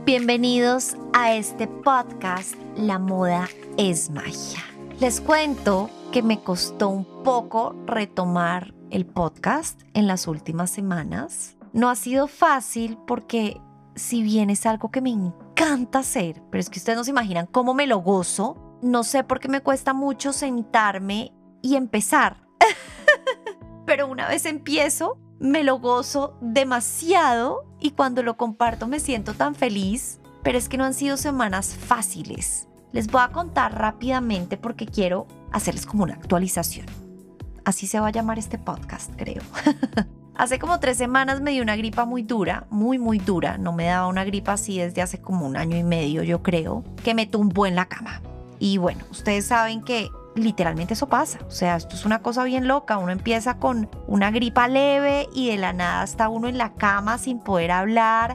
Bienvenidos a este podcast La moda es magia. Les cuento que me costó un poco retomar el podcast en las últimas semanas. No ha sido fácil porque si bien es algo que me encanta hacer, pero es que ustedes no se imaginan cómo me lo gozo, no sé por qué me cuesta mucho sentarme y empezar. Pero una vez empiezo, me lo gozo demasiado y cuando lo comparto me siento tan feliz, pero es que no han sido semanas fáciles. Les voy a contar rápidamente porque quiero hacerles como una actualización. Así se va a llamar este podcast, creo. Hace como 3 semanas me dio una gripa muy dura, muy dura. No me daba una gripa así desde hace como 1 año y medio, yo creo, que me tumbó en la cama. Y bueno, ustedes saben que literalmente eso pasa, o sea, esto es una cosa bien loca. Uno empieza con una gripa leve y de la nada está uno en la cama sin poder hablar,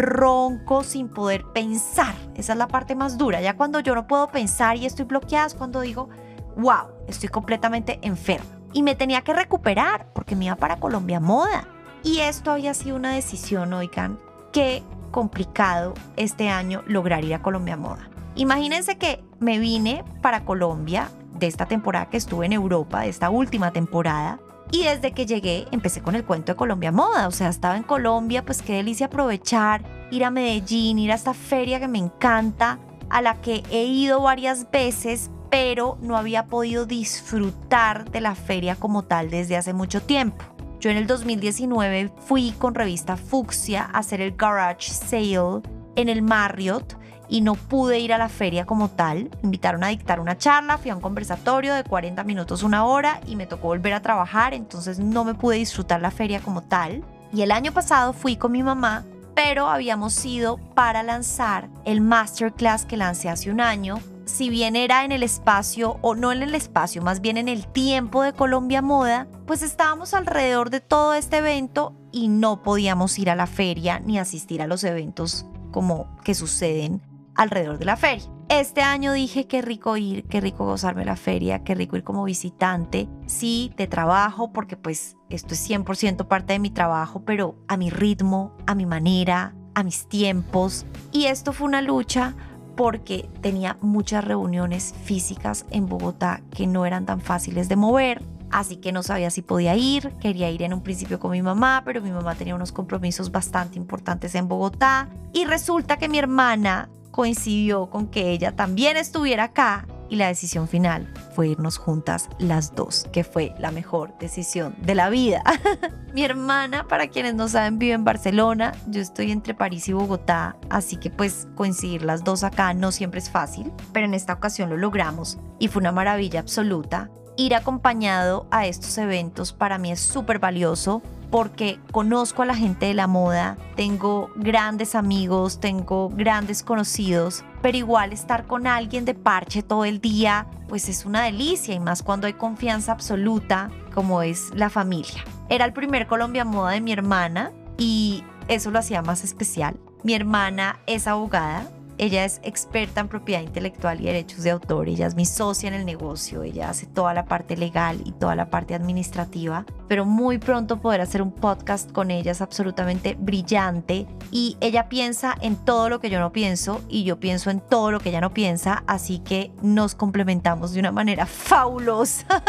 ronco, sin poder pensar. Esa es la parte más dura. Ya cuando yo no puedo pensar y estoy bloqueada es cuando digo, wow, estoy completamente enferma. Y me tenía que recuperar porque me iba para Colombia Moda. Y esto había sido una decisión, oigan, qué complicado este año lograr ir a Colombia Moda. Imagínense que me vine para Colombia de esta temporada que estuve en Europa, de esta última temporada, y desde que llegué empecé con el cuento de Colombia Moda. O sea, estaba en Colombia, pues qué delicia aprovechar, ir a Medellín, ir a esta feria que me encanta, a la que he ido varias veces, pero no había podido disfrutar de la feria como tal desde hace mucho tiempo. Yo en el 2019 fui con Revista Fucsia a hacer el Garage Sale en el Marriott, y no pude ir a la feria como tal. Me invitaron a dictar una charla, fui a un conversatorio de 40 minutos, 1 hora y me tocó volver a trabajar, entonces no me pude disfrutar la feria como tal. Y el año pasado fui con mi mamá, pero habíamos ido para lanzar el masterclass que lancé hace 1 año. Si bien era en el espacio, o no en el espacio, más bien en el tiempo de Colombia Moda, pues estábamos alrededor de todo este evento y no podíamos ir a la feria ni asistir a los eventos como que suceden alrededor de la feria. Este año dije qué rico ir, qué rico gozarme la feria, qué rico ir como visitante, sí, de trabajo, porque pues esto es 100% parte de mi trabajo, pero a mi ritmo, a mi manera, a mis tiempos. Y esto fue una lucha porque tenía muchas reuniones físicas en Bogotá que no eran tan fáciles de mover. Así que no sabía si podía ir, quería ir en un principio con mi mamá, pero mi mamá tenía unos compromisos bastante importantes en Bogotá. Y resulta que mi hermana coincidió con que ella también estuviera acá y la decisión final fue irnos juntas las dos, que fue la mejor decisión de la vida. Mi hermana, para quienes no saben, vive en Barcelona, yo estoy entre París y Bogotá, así que pues coincidir las dos acá no siempre es fácil, pero en esta ocasión lo logramos y fue una maravilla absoluta. Ir acompañado a estos eventos para mí es súper valioso porque conozco a la gente de la moda, tengo grandes amigos, tengo grandes conocidos, pero igual estar con alguien de parche todo el día, pues es una delicia y más cuando hay confianza absoluta como es la familia. Era el primer Colombia Moda de mi hermana y eso lo hacía más especial. Mi hermana es abogada. Ella es experta en propiedad intelectual y derechos de autor. Ella es mi socia en el negocio. Ella hace toda la parte legal y toda la parte administrativa. Pero muy pronto poder hacer un podcast con ella es absolutamente brillante. Y ella piensa en todo lo que yo no pienso y yo pienso en todo lo que ella no piensa. Así que nos complementamos de una manera fabulosa.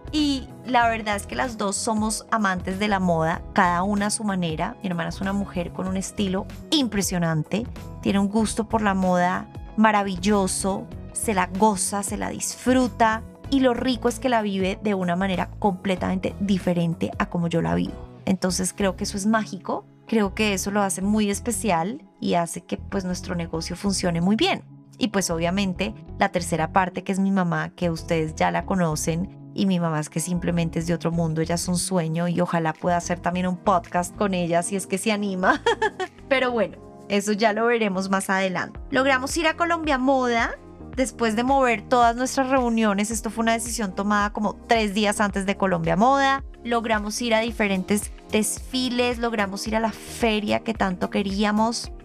Y la verdad es que las dos somos amantes de la moda, cada una a su manera. Mi hermana es una mujer con un estilo impresionante, tiene un gusto por la moda maravilloso, se la goza, se la disfruta y lo rico es que la vive de una manera completamente diferente a como yo la vivo. Entonces creo que eso es mágico, creo que eso lo hace muy especial y hace que pues nuestro negocio funcione muy bien. Y pues obviamente la tercera parte, que es mi mamá, que ustedes ya la conocen. Y mi mamá es que simplemente es de otro mundo, ella es un sueño y ojalá pueda hacer también un podcast con ella si es que se anima. Pero bueno, eso ya lo veremos más adelante. Logramos ir a Colombia Moda después de mover todas nuestras reuniones. Esto fue una decisión tomada como 3 días antes de Colombia Moda. Logramos ir a diferentes desfiles, logramos ir a la feria que tanto queríamos.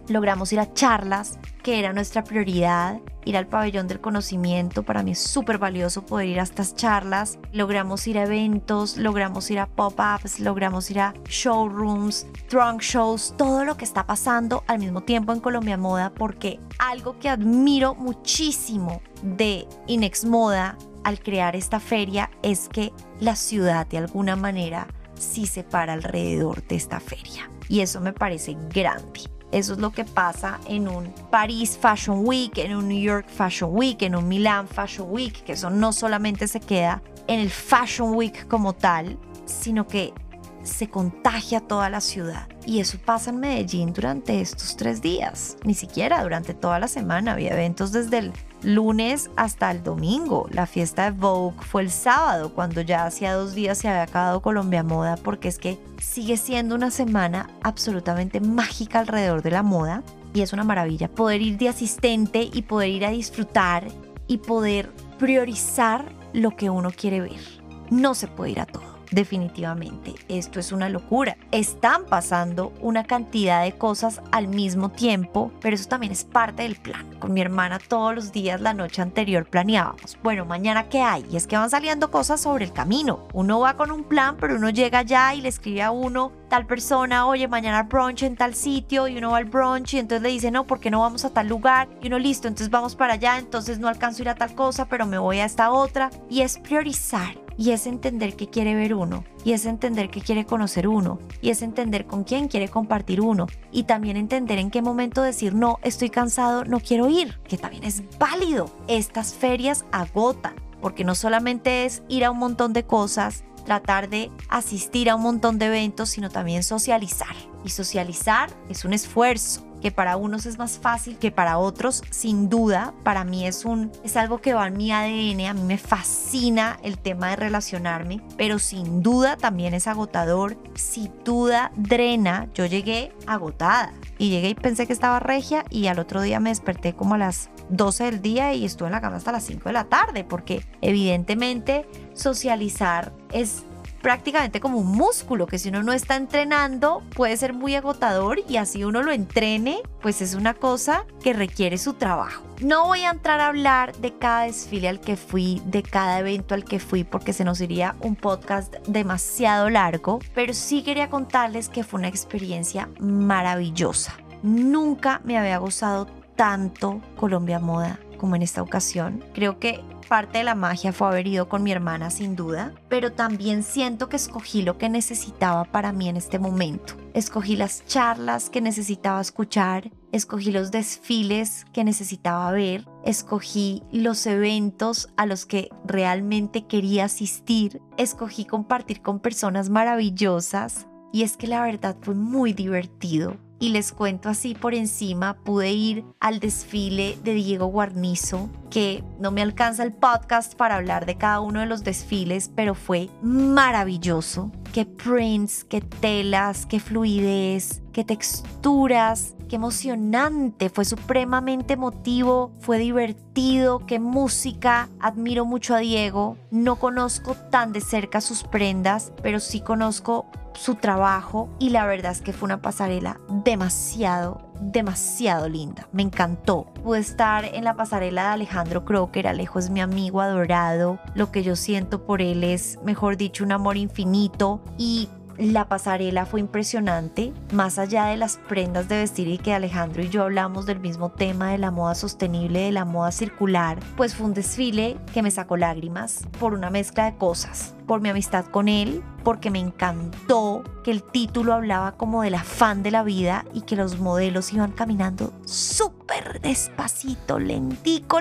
logramos ir a charlas, que era nuestra prioridad, ir al pabellón del conocimiento. Para mí es súper valioso poder ir a estas charlas. Logramos ir a eventos, logramos ir a pop-ups, logramos ir a showrooms, trunk shows, todo lo que está pasando al mismo tiempo en Colombia Moda, porque algo que admiro muchísimo de Inex Moda al crear esta feria es que la ciudad de alguna manera sí se para alrededor de esta feria, y eso me parece grande. Eso es lo que pasa en un París Fashion Week, en un New York Fashion Week, en un Milán Fashion Week, que eso no solamente se queda en el Fashion Week como tal, sino que se contagia toda la ciudad. Y eso pasa en Medellín durante estos 3 días, ni siquiera durante toda la semana. Había eventos desde el lunes hasta el domingo. La fiesta de Vogue fue el sábado, cuando ya hacía 2 días se había acabado Colombia Moda, porque es que sigue siendo una semana absolutamente mágica alrededor de la moda, y es una maravilla poder ir de asistente y poder ir a disfrutar y poder priorizar lo que uno quiere ver. No se puede ir a todo. Definitivamente, esto es una locura. Están pasando una cantidad de cosas al mismo tiempo, pero eso también es parte del plan. Con mi hermana todos los días, la noche anterior, planeábamos, bueno, mañana qué hay, y es que van saliendo cosas sobre el camino. Uno va con un plan, pero uno llega allá y le escribe a uno, tal persona, oye, mañana brunch en tal sitio, y uno va al brunch y entonces le dice, no, ¿por qué no vamos a tal lugar? Y uno, listo, entonces vamos para allá, entonces no alcanzo a ir a tal cosa, pero me voy a esta otra. Y es priorizar. Y es entender qué quiere ver uno, y es entender qué quiere conocer uno, y es entender con quién quiere compartir uno, y también entender en qué momento decir, no, estoy cansado, no quiero ir, que también es válido. Estas ferias agotan, porque no solamente es ir a un montón de cosas, tratar de asistir a un montón de eventos, sino también socializar. Y socializar es un esfuerzo, que para unos es más fácil que para otros, sin duda. Para mí es algo que va en mi ADN. A mí me fascina el tema de relacionarme, pero sin duda también es agotador, sin duda drena. Yo llegué agotada y llegué y pensé que estaba regia, y al otro día me desperté como a las 12 del día y estuve en la cama hasta las 5 de la tarde, porque evidentemente socializar es prácticamente como un músculo que si uno no está entrenando puede ser muy agotador, y así uno lo entrene, pues es una cosa que requiere su trabajo. No voy a entrar a hablar de cada desfile al que fui, de cada evento al que fui, porque se nos iría un podcast demasiado largo, pero sí quería contarles que fue una experiencia maravillosa. Nunca me había gozado tanto Colombia Moda como en esta ocasión. Creo que parte de la magia fue haber ido con mi hermana, sin duda, pero también siento que escogí lo que necesitaba para mí en este momento. Escogí las charlas que necesitaba escuchar, escogí los desfiles que necesitaba ver, escogí los eventos a los que realmente quería asistir, escogí compartir con personas maravillosas, y es que la verdad fue muy divertido. Y les cuento así por encima, pude ir al desfile de Diego Guarnizo, que no me alcanza el podcast para hablar de cada uno de los desfiles, pero fue maravilloso. Qué prints, qué telas, qué fluidez, qué texturas, qué emocionante. Fue supremamente emotivo, fue divertido, qué música. Admiro mucho a Diego. No conozco tan de cerca sus prendas, pero sí conozco su trabajo, y la verdad es que fue una pasarela demasiado linda. Me encantó. Pude estar en la pasarela de Alejandro Crocker. Alejo es mi amigo adorado. Lo que yo siento por él es, mejor dicho, un amor infinito, y la pasarela fue impresionante. Más allá de las prendas de vestir, y que Alejandro y yo hablamos del mismo tema de la moda sostenible, de la moda circular, pues fue un desfile que me sacó lágrimas por una mezcla de cosas. Por mi amistad con él, porque me encantó que el título hablaba como del afán de la vida, y que los modelos iban caminando súper despacito, lentico,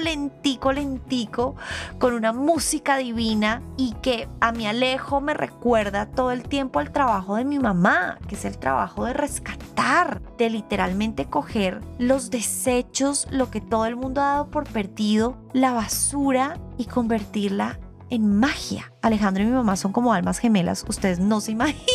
con una música divina, y que a mi Alejo me recuerda todo el tiempo al trabajo de mi mamá, que es el trabajo de rescatar, de literalmente coger los desechos, lo que todo el mundo ha dado por perdido, la basura, y convertirla en magia. Alejandro y mi mamá son como almas gemelas, ustedes no se imaginan.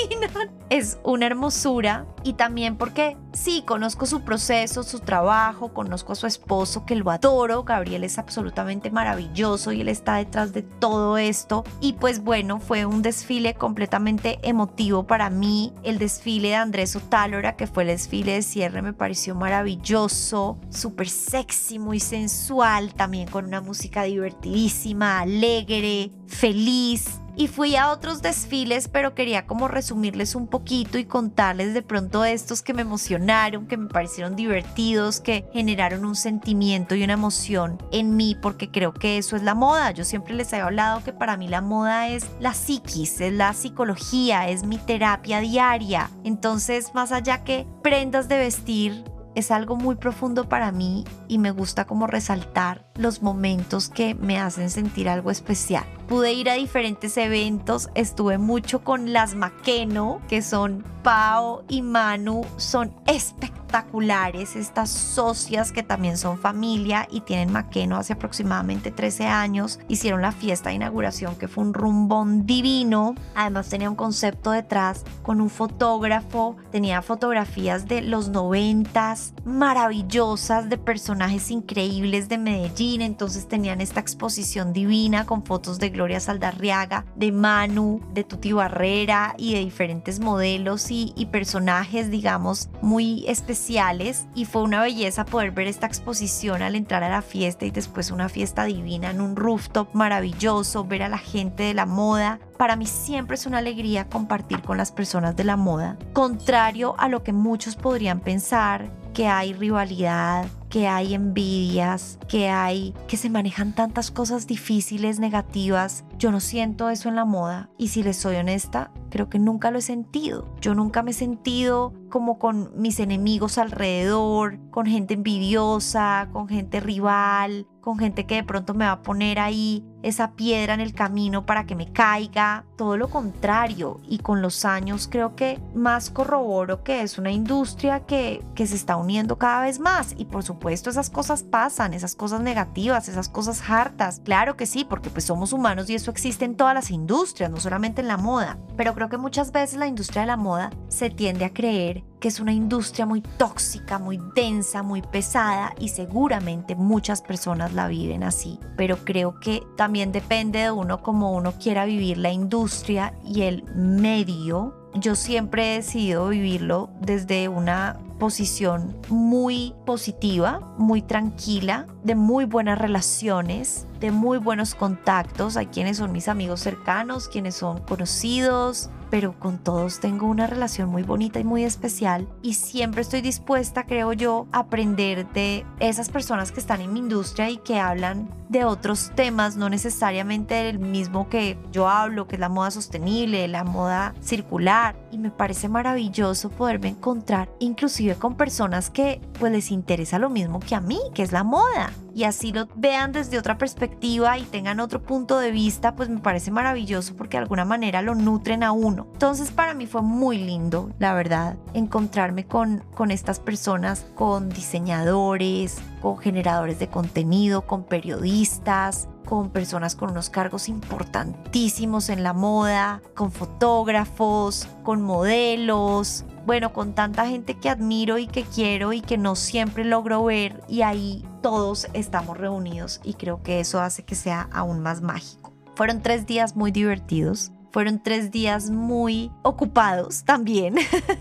Es una hermosura y también porque sí, conozco su proceso, su trabajo, conozco a su esposo que lo adoro. Gabriel es absolutamente maravilloso y él está detrás de todo esto. Y pues bueno, fue un desfile completamente emotivo para mí. El desfile de Andrés Otálora, que fue el desfile de cierre, me pareció maravilloso, súper sexy, muy sensual, también con una música divertidísima, alegre, feliz. Y fui a otros desfiles, pero quería como resumirles un poquito y contarles de pronto estos que me emocionaron, que me parecieron divertidos, que generaron un sentimiento y una emoción en mí, porque creo que eso es la moda. Yo siempre les he hablado que para mí la moda es la psiquis, es la psicología, es mi terapia diaria. Entonces, más allá que prendas de vestir, es algo muy profundo para mí y me gusta como resaltar los momentos que me hacen sentir algo especial. Pude ir a diferentes eventos, estuve mucho con las Maqueno, que son Pao y Manu, son espectaculares, estas socias que también son familia y tienen Maqueno hace aproximadamente 13 años. Hicieron la fiesta de inauguración que fue un rumbón divino, además tenía un concepto detrás con un fotógrafo, tenía fotografías de los 90s maravillosas de personajes increíbles de Medellín, entonces tenían esta exposición divina con fotos de Gloria Saldarriaga, de Manu, de Tuti Barrera y de diferentes modelos y personajes, digamos, muy especiales, y fue una belleza poder ver esta exposición al entrar a la fiesta y después una fiesta divina en un rooftop maravilloso, ver a la gente de la moda. Para mí siempre es una alegría compartir con las personas de la moda, contrario a lo que muchos podrían pensar, que hay rivalidad, que hay envidias, que se manejan tantas cosas difíciles, negativas. Yo no siento eso en la moda y si les soy honesta, creo que nunca lo he sentido. Yo nunca me he sentido como con mis enemigos alrededor, con gente envidiosa, con gente rival, con gente que de pronto me va a poner ahí esa piedra en el camino para que me caiga. Todo lo contrario, y con los años creo que más corroboro que es una industria que se está uniendo cada vez más, y por supuesto esas cosas pasan, esas cosas negativas, esas cosas hartas, claro que sí, porque pues somos humanos y eso existe en todas las industrias, no solamente en la moda, pero creo que muchas veces la industria de la moda se tiende a creer que es una industria muy tóxica, muy densa, muy pesada, y seguramente muchas personas la viven así, pero creo que también depende de uno cómo uno quiera vivir la industria y el medio. Yo siempre he decidido vivirlo desde una posición muy positiva, muy tranquila, de muy buenas relaciones, de muy buenos contactos. Hay quienes son mis amigos cercanos, quienes son conocidos, pero con todos tengo una relación muy bonita y muy especial, y siempre estoy dispuesta, creo yo, a aprender de esas personas que están en mi industria y que hablan de otros temas, no necesariamente del mismo que yo hablo, que es la moda sostenible, la moda circular, y me parece maravilloso poderme encontrar inclusive con personas que pues les interesa lo mismo que a mí, que es la moda, y así lo vean desde otra perspectiva y tengan otro punto de vista, pues me parece maravilloso porque de alguna manera lo nutren a uno. Entonces para mí fue muy lindo, la verdad, encontrarme con estas personas, con diseñadores, con generadores de contenido, con periodistas, con personas con unos cargos importantísimos en la moda, con fotógrafos, con modelos, bueno, con tanta gente que admiro y que quiero y que no siempre logro ver, y ahí todos estamos reunidos y creo que eso hace que sea aún más mágico. Fueron 3 días muy divertidos. Fueron 3 días muy ocupados también,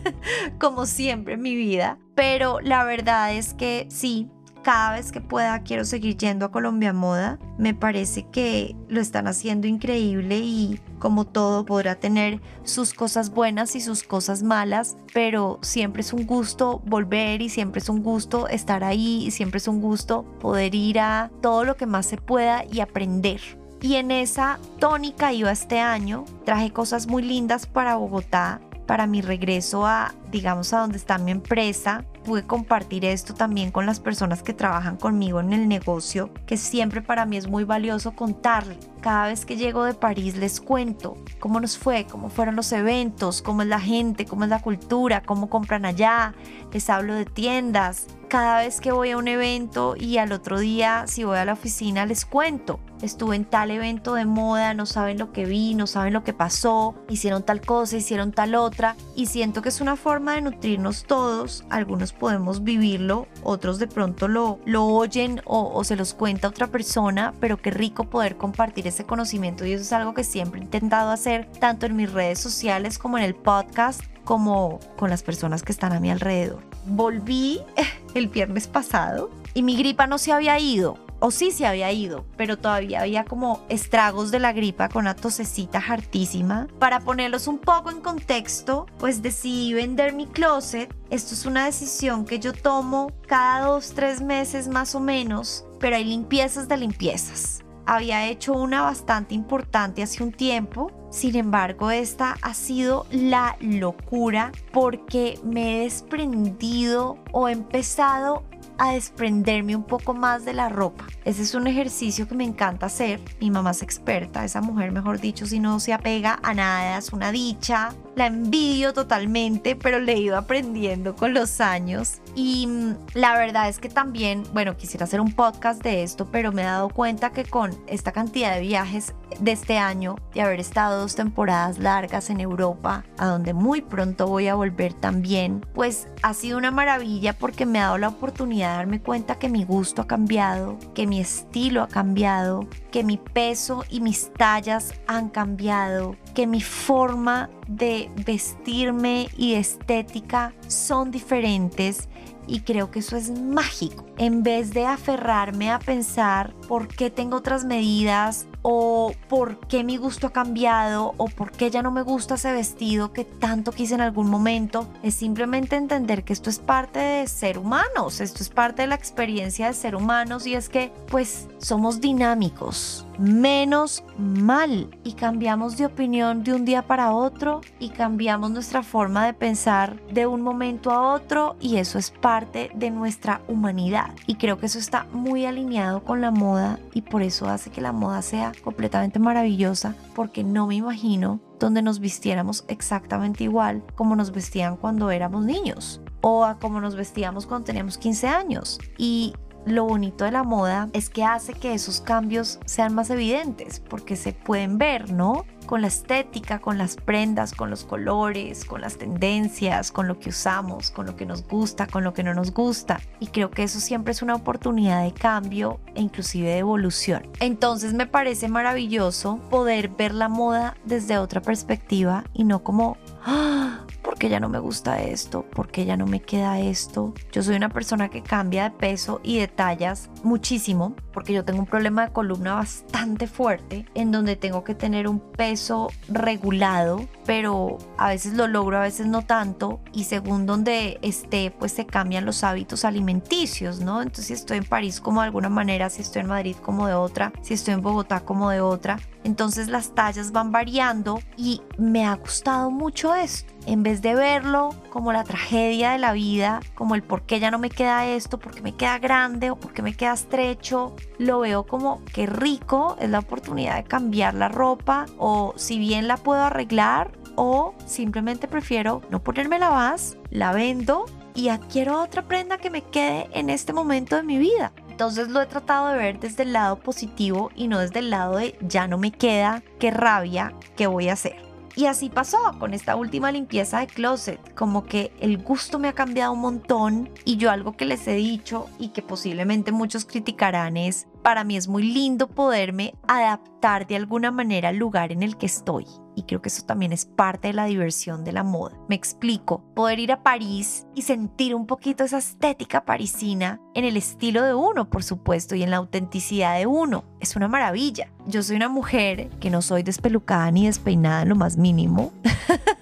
como siempre en mi vida, pero la verdad es que sí, cada vez que pueda quiero seguir yendo a Colombia Moda. Me parece que lo están haciendo increíble y como todo podrá tener sus cosas buenas y sus cosas malas, pero siempre es un gusto volver y siempre es un gusto estar ahí y siempre es un gusto poder ir a todo lo que más se pueda y aprender. Y en esa tónica iba este año. Traje cosas muy lindas para Bogotá, para mi regreso a digamos, a donde está mi empresa, pude compartir esto también con las personas que trabajan conmigo en el negocio, que siempre para mí es muy valioso contarle. Cada vez que llego de París les cuento cómo nos fue, cómo fueron los eventos, cómo es la gente, cómo es la cultura, cómo compran allá, les hablo de tiendas. Cada vez que voy a un evento y al otro día si voy a la oficina les cuento, estuve en tal evento de moda, no saben lo que vi, no saben lo que pasó, hicieron tal cosa, hicieron tal otra, y siento que es una forma de nutrirnos todos. Algunos podemos vivirlo, otros de pronto lo oyen o se los cuenta otra persona, pero qué rico poder compartir ese conocimiento, y eso es algo que siempre he intentado hacer tanto en mis redes sociales como en el podcast, como con las personas que están a mi alrededor. Volví el viernes pasado y mi gripa no se había ido, o sí se había ido, pero todavía había como estragos de la gripa con una tosecita hartísima. Para ponerlos un poco en contexto, pues decidí vender mi closet. Esto es una decisión que yo tomo cada 2-3 meses más o menos, pero hay limpiezas de limpiezas. Había hecho una bastante importante hace un tiempo, sin embargo esta ha sido la locura porque me he desprendido o he empezado a desprenderme un poco más de la ropa. Ese es un ejercicio que me encanta hacer. Mi mamá es experta, esa mujer, mejor dicho, si no se apega a nada, es una dicha. La envidio totalmente, pero le he ido aprendiendo con los años. Y la verdad es que también, bueno, quisiera hacer un podcast de esto, pero me he dado cuenta que con esta cantidad de viajes de este año, de haber estado 2 temporadas largas en Europa, a donde muy pronto voy a volver también, pues ha sido una maravilla porque me ha dado la oportunidad de darme cuenta que mi gusto ha cambiado, que mi estilo ha cambiado, que mi peso y mis tallas han cambiado, que mi forma de vestirme y de estética son diferentes. Y creo que eso es mágico. En vez de aferrarme a pensar por qué tengo otras medidas o por qué mi gusto ha cambiado o por qué ya no me gusta ese vestido que tanto quise en algún momento, es simplemente entender que esto es parte de ser humanos, esto es parte de la experiencia de ser humanos, y es que pues somos dinámicos, menos mal, y cambiamos de opinión de un día para otro y cambiamos nuestra forma de pensar de un momento a otro, y eso es parte de nuestra humanidad, y creo que eso está muy alineado con la moda, y por eso hace que la moda sea completamente maravillosa, porque no me imagino donde nos vistiéramos exactamente igual como nos vestían cuando éramos niños o a como nos vestíamos cuando teníamos 15 años. Y lo bonito de la moda es que hace que esos cambios sean más evidentes porque se pueden ver, ¿no? Con la estética, con las prendas, con los colores, con las tendencias, con lo que usamos, con lo que nos gusta, con lo que no nos gusta. Y creo que eso siempre es una oportunidad de cambio e inclusive de evolución. Entonces me parece maravilloso poder ver la moda desde otra perspectiva y no como ¿por qué ya no me gusta esto? ¿Por qué ya no me queda esto? Yo soy una persona que cambia de peso y de tallas muchísimo porque yo tengo un problema de columna bastante fuerte en donde tengo que tener un peso regulado, pero a veces lo logro, a veces no tanto, y según donde esté pues se cambian los hábitos alimenticios, ¿no? Entonces si estoy en París como de alguna manera, si estoy en Madrid como de otra, si estoy en Bogotá como de otra, entonces las tallas van variando y me ha gustado mucho esto. En vez de verlo como la tragedia de la vida, como el por qué ya no me queda esto, por qué me queda grande o por qué me queda estrecho, lo veo como qué rico es la oportunidad de cambiar la ropa, o si bien la puedo arreglar, o simplemente prefiero no ponérmela más, la vendo y adquiero otra prenda que me quede en este momento de mi vida. Entonces lo he tratado de ver desde el lado positivo y no desde el lado de ya no me queda, qué rabia, qué voy a hacer. Y así pasó con esta última limpieza de closet, como que el gusto me ha cambiado un montón, y yo algo que les he dicho y que posiblemente muchos criticarán es, para mí es muy lindo poderme adaptar de alguna manera al lugar en el que estoy. Y creo que eso también es parte de la diversión de la moda. Me explico, poder ir a París y sentir un poquito esa estética parisina en el estilo de uno, por supuesto, y en la autenticidad de uno. Es una maravilla. Yo soy una mujer que no soy despelucada ni despeinada en lo más mínimo.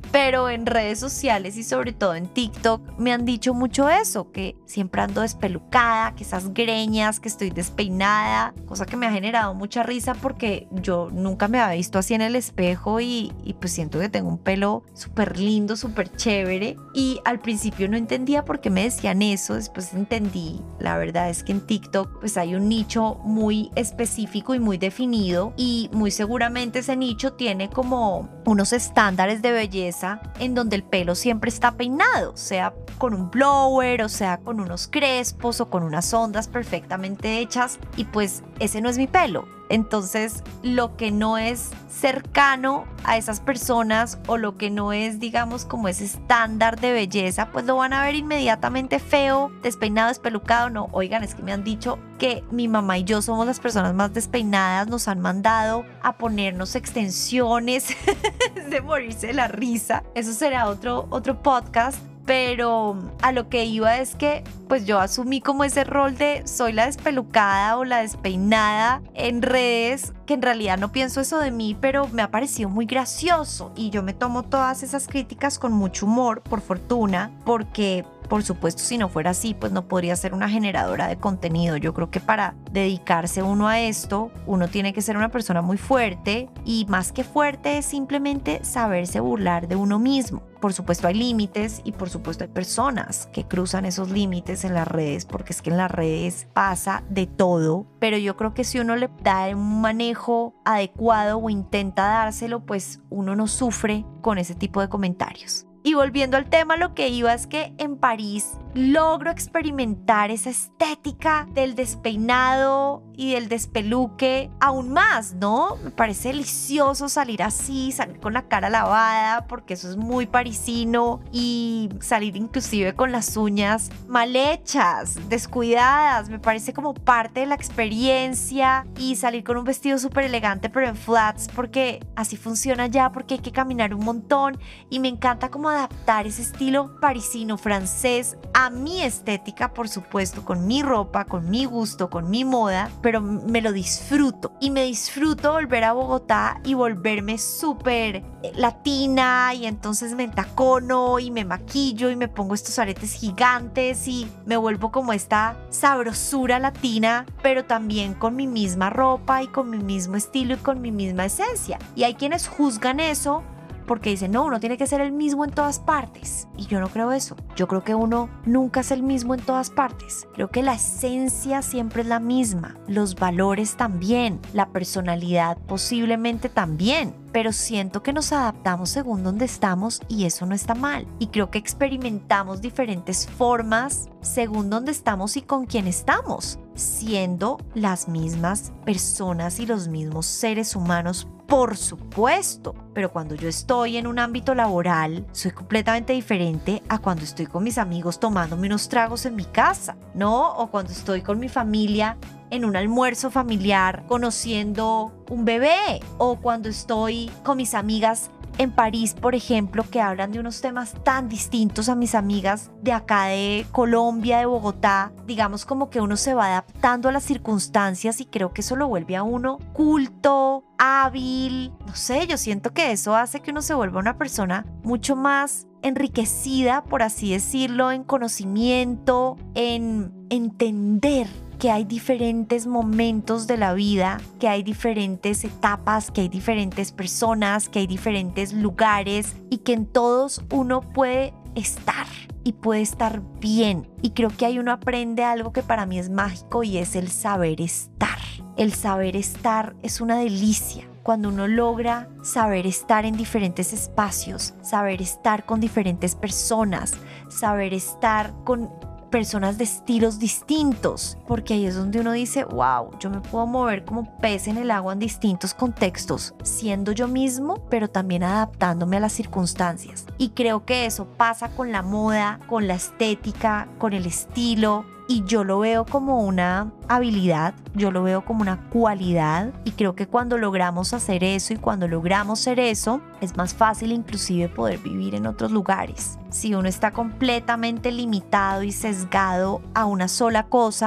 pero en redes sociales y sobre todo en TikTok me han dicho mucho eso, que siempre ando despelucada, que esas greñas, que estoy despeinada, cosa que me ha generado mucha risa porque yo nunca me había visto así en el espejo y pues siento que tengo un pelo súper lindo, súper chévere, y al principio no entendía por qué me decían eso, después entendí. La verdad es que en TikTok pues hay un nicho muy específico y muy definido, y muy seguramente ese nicho tiene como unos estándares de belleza en donde el pelo siempre está peinado, sea con un blower, o sea con unos crespos o con unas ondas perfectamente hechas, y pues ese no es mi pelo. Entonces, lo que no es cercano a esas personas o lo que no es, digamos, como ese estándar de belleza, pues lo van a ver inmediatamente feo, despeinado, despelucado. No, oigan, es que me han dicho que mi mamá y yo somos las personas más despeinadas, nos han mandado a ponernos extensiones de morirse de la risa. Eso será otro podcast. Pero a lo que iba es que pues yo asumí como ese rol de soy la despelucada o la despeinada en redes, que en realidad no pienso eso de mí, pero me ha parecido muy gracioso y yo me tomo todas esas críticas con mucho humor, por fortuna, porque por supuesto, si no fuera así, pues no podría ser una generadora de contenido. Yo creo que para dedicarse uno a esto, uno tiene que ser una persona muy fuerte, y más que fuerte es simplemente saberse burlar de uno mismo. Por supuesto hay límites y por supuesto hay personas que cruzan esos límites en las redes, porque es que en las redes pasa de todo, pero yo creo que si uno le da un manejo adecuado o intenta dárselo, pues uno no sufre con ese tipo de comentarios. Y volviendo al tema, lo que iba es que en París logro experimentar esa estética del despeinado y del despeluque aún más, ¿no? Me parece delicioso salir así, salir con la cara lavada, porque eso es muy parisino, y salir inclusive con las uñas mal hechas, descuidadas, me parece como parte de la experiencia, y salir con un vestido súper elegante pero en flats, porque así funciona ya, porque hay que caminar un montón, y me encanta como adaptar ese estilo parisino francés a mi estética, por supuesto, con mi ropa, con mi gusto, con mi moda, pero me lo disfruto, y me disfruto volver a Bogotá y volverme súper latina, y entonces me entacono y me maquillo y me pongo estos aretes gigantes y me vuelvo como esta sabrosura latina, pero también con mi misma ropa y con mi mismo estilo y con mi misma esencia. Y hay quienes juzgan eso porque dicen, no, uno tiene que ser el mismo en todas partes. Y yo no creo eso. Yo creo que uno nunca es el mismo en todas partes. Creo que la esencia siempre es la misma. Los valores también. La personalidad posiblemente también. Pero siento que nos adaptamos según donde estamos, y eso no está mal. Y creo que experimentamos diferentes formas según donde estamos y con quién estamos, siendo las mismas personas y los mismos seres humanos, por supuesto. Pero cuando yo estoy en un ámbito laboral, soy completamente diferente a cuando estoy con mis amigos tomándome unos tragos en mi casa, ¿no? O cuando estoy con mi familia en un almuerzo familiar conociendo un bebé, o cuando estoy con mis amigas en París, por ejemplo, que hablan de unos temas tan distintos a mis amigas de acá de Colombia, de Bogotá. Digamos como que uno se va adaptando a las circunstancias, y creo que eso lo vuelve a uno culto, hábil. No sé, yo siento que eso hace que uno se vuelva una persona mucho más enriquecida, por así decirlo, en conocimiento, en entender que hay diferentes momentos de la vida, que hay diferentes etapas, que hay diferentes personas, que hay diferentes lugares, y que en todos uno puede estar y puede estar bien. Y creo que ahí uno aprende algo que para mí es mágico, y es el saber estar. El saber estar es una delicia. Cuando uno logra saber estar en diferentes espacios, saber estar con diferentes personas, saber estar con personas de estilos distintos, porque ahí es donde uno dice, wow, yo me puedo mover como pez en el agua en distintos contextos, siendo yo mismo, pero también adaptándome a las circunstancias. Y creo que eso pasa con la moda, con la estética, con el estilo. Y yo lo veo como una habilidad, yo lo veo como una cualidad, y creo que cuando logramos hacer eso y cuando logramos ser eso, es más fácil inclusive poder vivir en otros lugares. Si uno está completamente limitado y sesgado a una sola cosa,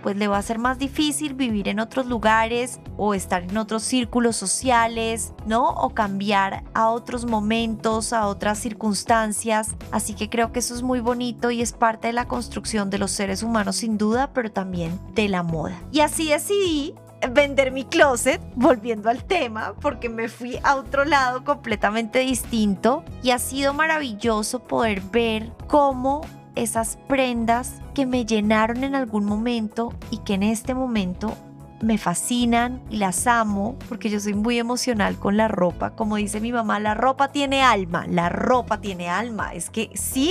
pues le va a ser más difícil vivir en otros lugares o estar en otros círculos sociales, ¿no? O cambiar a otros momentos, a otras circunstancias. Así que creo que eso es muy bonito y es parte de la construcción de los seres humanos sin duda, pero también de la moda. Y así decidí vender mi closet, volviendo al tema, porque me fui a otro lado completamente distinto y ha sido maravilloso poder ver cómo esas prendas que me llenaron en algún momento y que en este momento me fascinan y las amo porque yo soy muy emocional con la ropa. Como dice mi mamá, la ropa tiene alma, la ropa tiene alma. Es que sí.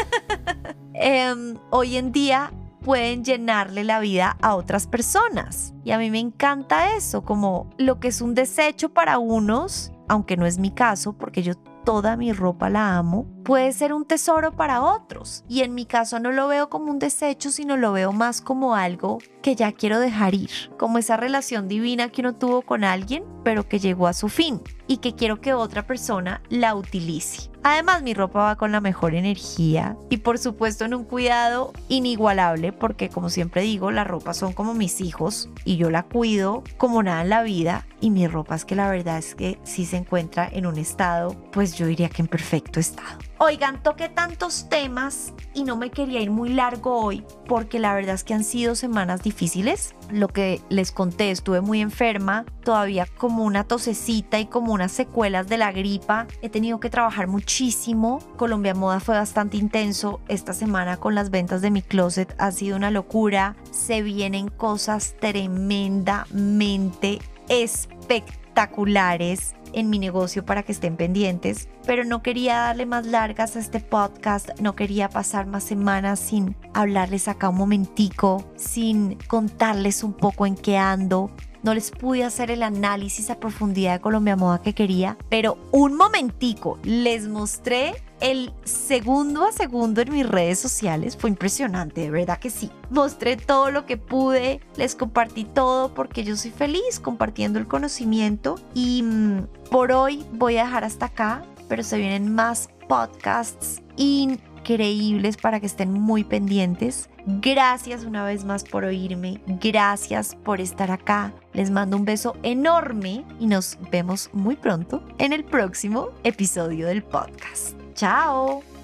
Hoy en día pueden llenarle la vida a otras personas. Y a mí me encanta eso, como lo que es un desecho para unos, aunque no es mi caso, porque yo toda mi ropa la amo, puede ser un tesoro para otros. Y en mi caso no lo veo como un desecho, sino lo veo más como algo que ya quiero dejar ir, como esa relación divina que uno tuvo con alguien, pero que llegó a su fin y que quiero que otra persona la utilice. Además, mi ropa va con la mejor energía y por supuesto en un cuidado inigualable, porque como siempre digo, la ropa son como mis hijos y yo la cuido como nada en la vida, y mi ropa es que la verdad es que sí se encuentra en un estado, pues yo diría que en perfecto estado. Oigan, toqué tantos temas y no me quería ir muy largo hoy porque la verdad es que han sido semanas difíciles. Lo que les conté, estuve muy enferma, todavía como una tosecita y como unas secuelas de la gripa. He tenido que trabajar muchísimo. Colombia Moda fue bastante intenso esta semana con las ventas de mi closet. Ha sido una locura. Se vienen cosas tremendamente espectaculares en mi negocio para que estén pendientes, pero no quería darle más largas a este podcast, no quería pasar más semanas sin hablarles acá un momentico, sin contarles un poco en qué ando. No les pude hacer el análisis a profundidad de Colombia Moda que quería, pero un momentico les mostré el segundo a segundo en mis redes sociales. Fue impresionante, de verdad que sí. Mostré todo lo que pude, les compartí todo porque yo soy feliz compartiendo el conocimiento y por hoy voy a dejar hasta acá, pero se vienen más podcasts increíbles para que estén muy pendientes. Gracias una vez más por oírme, gracias por estar acá. Les mando un beso enorme y nos vemos muy pronto en el próximo episodio del podcast. ¡Chao!